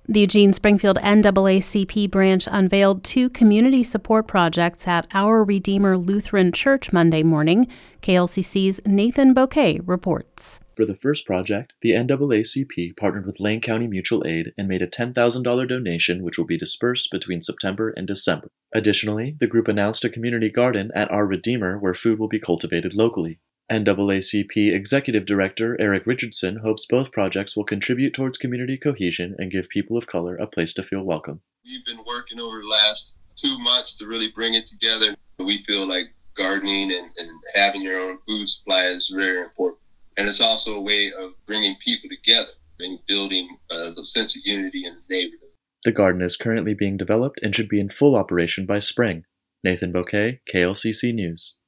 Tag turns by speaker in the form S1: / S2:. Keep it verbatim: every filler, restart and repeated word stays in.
S1: The Eugene Springfield N double A C P branch unveiled two community support projects at Our Redeemer Lutheran Church Monday morning. K L C C's Nathan Bouquet reports.
S2: For the first project, the N double A C P partnered with Lane County Mutual Aid and made a ten thousand dollars donation which will be dispersed between September and December. Additionally, the group announced a community garden at Our Redeemer where food will be cultivated locally. N double A C P Executive Director Eric Richardson hopes both projects will contribute towards community cohesion and give people of color a place to feel welcome.
S3: We've been working over the last two months to really bring it together. We feel like gardening and, and having your own food supply is very important. And it's also a way of bringing people together and building uh, the sense of unity in the neighborhood.
S2: The garden is currently being developed and should be in full operation by spring. Nathan Bouquet, K L C C News.